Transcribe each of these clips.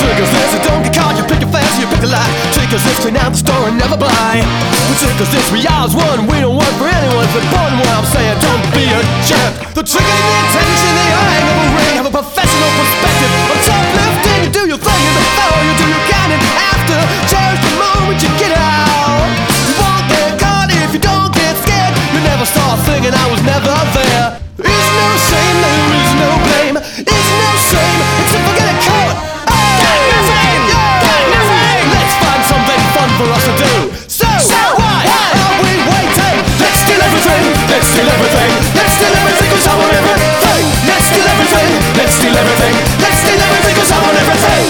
trick is this, you don't get caught, you pick your fast, you pick a lie. Trick is this, clean out the store and never buy. The trick is this, we ours one, we don't work for anyone. But pardon what I'm saying, don't be a jerk. The trick ain't the attention, the eye of a ring. Have a professional perspective, I'm top-lifting. You do your thing and before you do your kind. And after, cherish the moment you get out. You won't get caught if you don't get scared. You never start thinking I was never there. There is no shame, there is no blame. It's no shame, except for getting caught. Got nothing, got nothing. Let's find something fun for us to do. So why are we waiting? Let's steal everything, let's steal everything. Let's steal everything cause I want everything. Let's steal everything, let's steal everything. Let's steal everything cause I want everything.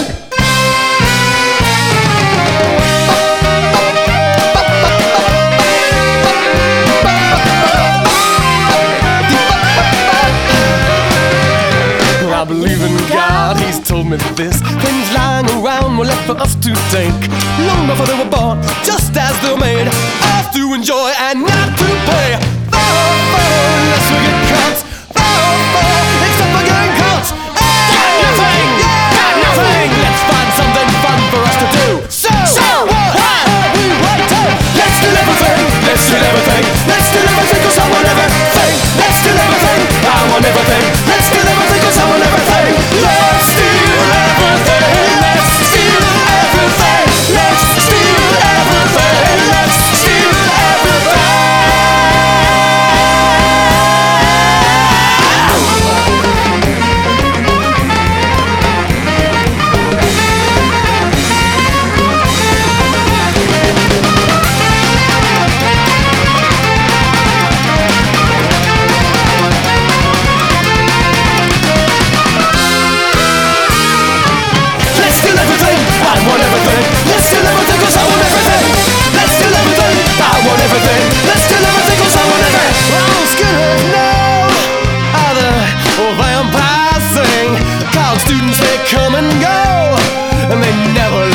I believe in God, He's told me this. Things lying around were left for us to take. Long before they were born, just as they're made. Ours to enjoy and not to pay. Unless we get caught. Except for getting caught. Got nothing, got nothing. Let's find something fun for us to do. So what are we waiting? Let's do everything, let's do everything. Let's do everything cause I want everything. Let's do everything, I want everything. Let's do everything cause I want everything. Let's steal everything. Let's steal everything. Let's steal everything. Let's steal everything. Students, they come and go, and they never